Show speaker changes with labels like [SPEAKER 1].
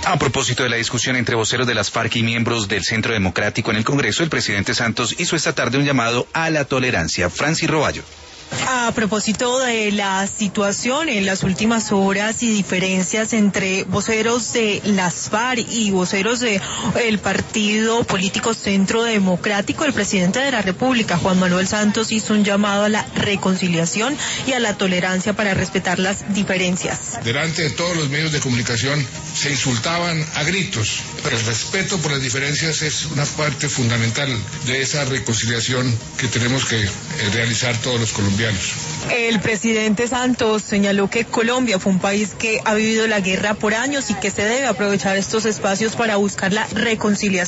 [SPEAKER 1] A propósito de la discusión entre voceros de las FARC y miembros del Centro Democrático en el Congreso, el presidente Santos hizo esta tarde un llamado a la tolerancia. Francis Roballo.
[SPEAKER 2] A propósito de la situación en las últimas horas y diferencias entre voceros de las FARC y voceros del partido político Centro Democrático, el presidente de la República, Juan Manuel Santos, hizo un llamado a la reconciliación y a la tolerancia para respetar las diferencias.
[SPEAKER 3] Delante de todos los medios de comunicación se insultaban a gritos, pero el respeto por las diferencias es una parte fundamental de esa reconciliación que tenemos que realizar todos los colombianos.
[SPEAKER 2] El presidente Santos señaló que Colombia fue un país que ha vivido la guerra por años y que se debe aprovechar estos espacios para buscar la reconciliación.